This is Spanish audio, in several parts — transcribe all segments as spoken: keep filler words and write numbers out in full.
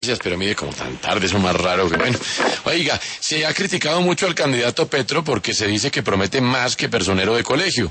Pero mire, como tan tarde, eso más raro que bueno. Oiga, se ha criticado mucho al candidato Petro porque se dice que promete más que personero de colegio,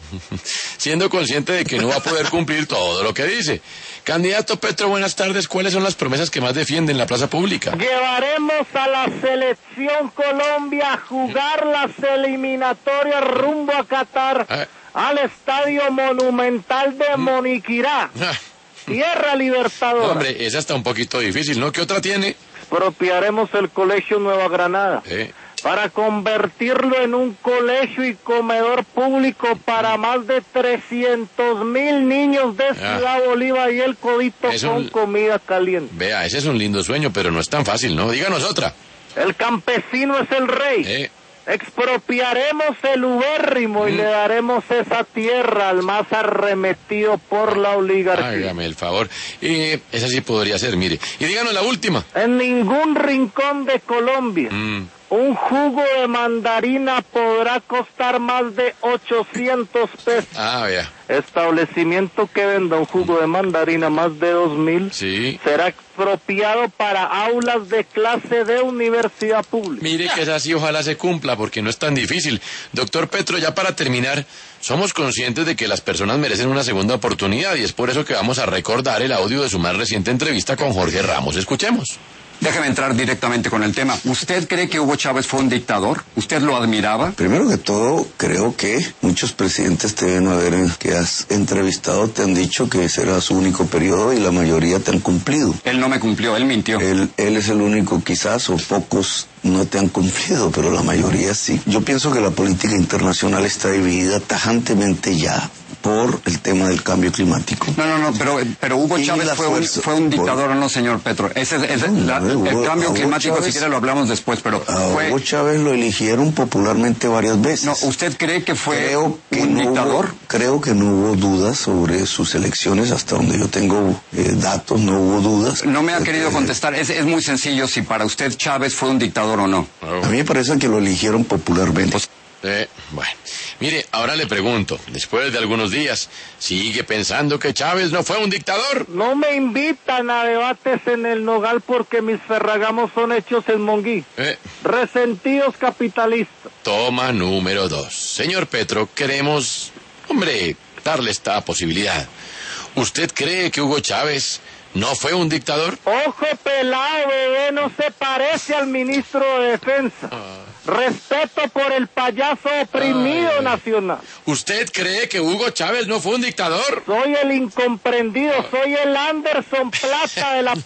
siendo consciente de que no va a poder cumplir todo lo que dice. Candidato Petro, buenas tardes. ¿Cuáles son las promesas que más defiende en la plaza pública? Llevaremos a la selección Colombia a jugar las eliminatorias rumbo a Qatar, ah. al Estadio Monumental de Moniquirá. Ah. Tierra Libertadora. No, hombre, esa está un poquito difícil, ¿no? ¿Qué otra tiene? Expropiaremos el Colegio Nueva Granada ¿Eh? para convertirlo en un colegio y comedor público para más de trescientos mil niños de Ciudad ah. Bolívar y el Codito es con un... comida caliente. Vea, ese es un lindo sueño, pero no es tan fácil, ¿no? Díganos otra. El campesino es el rey. ¿Eh? Expropiaremos el ubérrimo mm. y le daremos esa tierra al más arremetido por la oligarquía. Hágame el favor. Eh, esa sí podría ser, mire. Y díganos la última. En ningún rincón de Colombia mm. un jugo de mandarina podrá costar más de ochocientos pesos. Ah, vea. Establecimiento que venda un jugo de mandarina más de dos mil sí. será expropiado para aulas de clase de universidad pública. Mire que esa sí ojalá se cumpla porque no es tan difícil. Doctor Petro, ya para terminar, somos conscientes de que las personas merecen una segunda oportunidad y es por eso que vamos a recordar el audio de su más reciente entrevista con Jorge Ramos. Escuchemos. Déjeme entrar directamente con el tema. ¿Usted cree que Hugo Chávez fue un dictador? ¿Usted lo admiraba? Primero que todo, creo que muchos presidentes te deben haber que has entrevistado te han dicho que ese era su único periodo y la mayoría te han cumplido. Él no me cumplió, él mintió. Él, él es el único quizás, o pocos no te han cumplido, pero la mayoría sí. Yo pienso que la política internacional está dividida tajantemente ya por el tema del cambio climático. No, no, no, pero, pero Hugo Chávez fue un, fue un dictador, por... ¿o no, señor Petro? Ese es, ese, no, la, Hugo, el cambio climático, Chávez, si quiere lo hablamos después, pero a fue... Hugo Chávez lo eligieron popularmente varias veces. No, ¿usted cree que fue creo que un no dictador? Hubo, creo que no hubo dudas sobre sus elecciones, hasta donde yo tengo eh, datos, no hubo dudas. No me ha querido contestar, es, es muy sencillo si para usted Chávez fue un dictador o no. A mí me parece que lo eligieron popularmente. Pues, Eh, bueno, mire, ahora le pregunto, después de algunos días, ¿sigue pensando que Chávez no fue un dictador? No me invitan a debates en el Nogal porque mis ferragamos son hechos en Monguí. Eh. Resentidos capitalistas. Toma número dos. Señor Petro, queremos, hombre, darle esta posibilidad. ¿Usted cree que Hugo Chávez no fue un dictador? Ojo pelado, bebé, no se parece al ministro de Defensa. Ah. Respeto por el payaso oprimido Ay. nacional. ¿Usted cree que Hugo Chávez no fue un dictador? Soy el incomprendido, soy el Anderson Plata de la